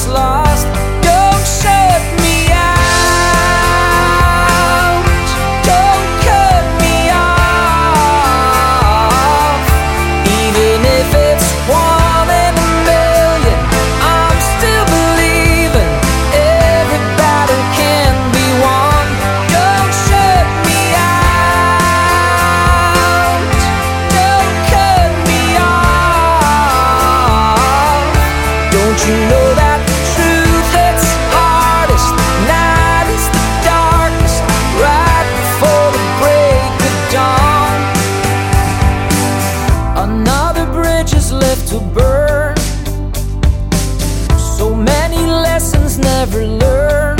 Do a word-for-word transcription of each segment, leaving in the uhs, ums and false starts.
is lost. Don't shut me out. Don't cut me off. Even if it's one in a million, I'm still believing every battle can be won. Don't shut me out. Don't cut me off. Don't you know that the truth hits hardest? Night is the darkest, right before the break of dawn. Another bridge is left to burn. So many lessons never learned.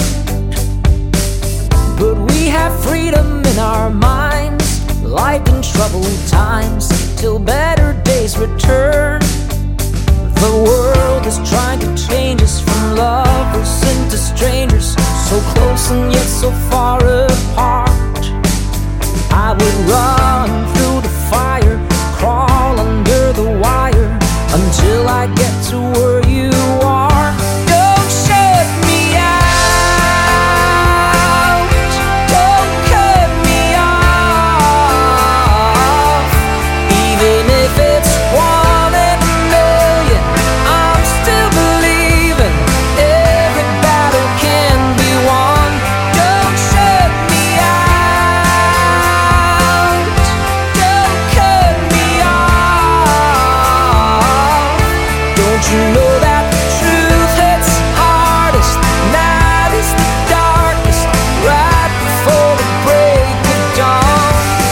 But we have freedom in our minds, light in troubled times, till better days return. The world is trying to change us from lovers into strangers, so close and yet so far apart. I would run through the fire, crawl under the wire, until I get to where you are. Don't shut me out. Don't cut me off. Even if it's one in a million, I'm still believing every battle can be won. Don't shut me out. Don't cut me off. Don't you know that the truth hits hardest? Night is the darkest, right before the break of dawn.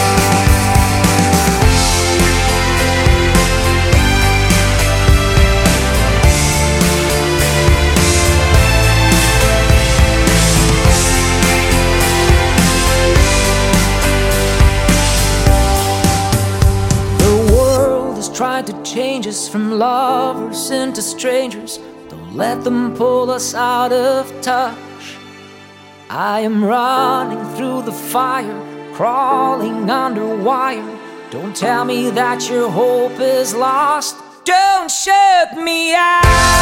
The world is trying to change us from lovers into strangers. Don't let them pull us out of touch. I am running through the fire, crawling under wire. Don't tell me that your hope is lost. Don't shut me out.